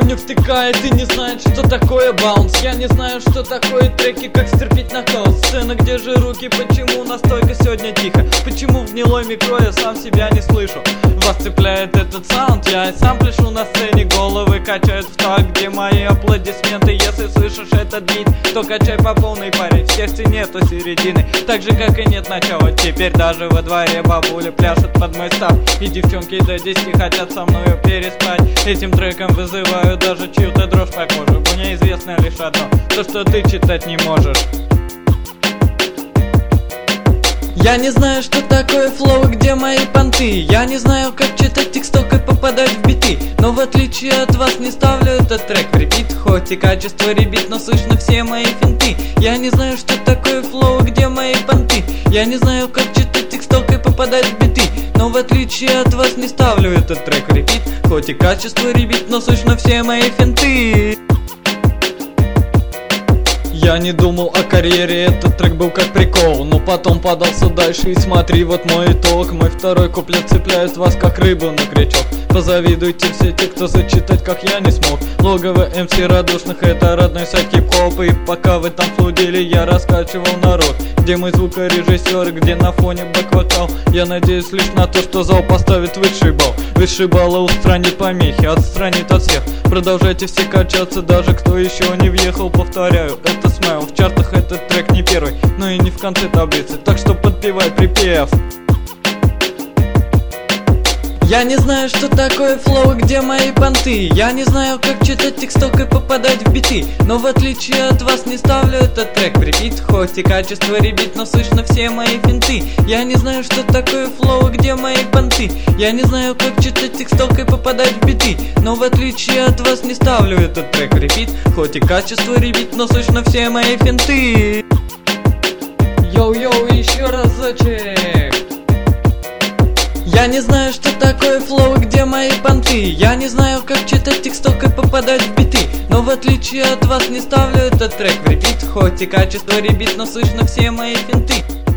не втыкает и не знает, что такое баунс. Я не знаю, что такое треки, как стерпеть на хаос. Сцена, где же руки, почему настолько сегодня тихо? Почему в гнилой микро я сам себя не слышу? Вас цепляет этот саунд, я и сам пляшу на сцене. Головы качают в такт, где мои аплодисменты. Если слышишь этот бит, то качай по полной паре. В сердце нету середины, так же как и нет начала. Теперь даже во дворе бабули пляшут под мой став. И девчонки до 10 хотят со мною переспать. Этим треком вызываю даже чью-то дрожь по коже. Мне известно лишь одно, то что ты читать не можешь. Я не знаю, что такое флоу, где мои понты. Я не знаю, как читать тексток и попадать в биты. Но в отличие от вас не ставлю этот трек в репит. Хоть и качество ребит, но слышно все мои финты. Я не знаю, что такое флоу, где мои понты. Я не знаю, как читать тексток и попадать в биты. Но в отличие от вас не ставлю этот трек в репит. Хоть и качество ребит, но слышно все мои финты. Я не думал о карьере, этот трек был как прикол. Но потом подался дальше и смотри, вот мой итог. Мой второй куплет цепляет вас как рыбу на крючок. Позавидуйте все те, кто зачитать как я не смог. Логово МС радушных, это родной сайт хип-хоп. И пока вы там флудили, я раскачивал народ. Где мой звукорежиссер, где на фоне бэк-вокал? Я надеюсь лишь на то, что зал поставит высший балл. Высший балл устранит помехи, отстранит от всех. Продолжайте все качаться, даже кто еще не въехал. Повторяю, это смайл, в чартах этот трек не первый, но и не в конце таблицы, так что подпевай припев. Я не знаю, что такое флоу, где мои понты. Я не знаю, как читать тексток и попадать в биты. Но в отличие от вас не ставлю этот трек в репит. Хоть и качество ребит, но слышно все мои финты. Я не знаю, что такое флоу, где мои понты. Я не знаю, как читать тексток и попадать в биты. Но в отличие от вас не ставлю этот трек в репит. Хоть и качество ребит, но слышно все мои финты. Йоу-йоу, еще разочек. Я не знаю, что такое флоу, где мои понты. Я не знаю, как читать тексток и попадать в биты. Но в отличие от вас не ставлю этот трек в репит. Хоть и качество ребит, но слышно все мои финты.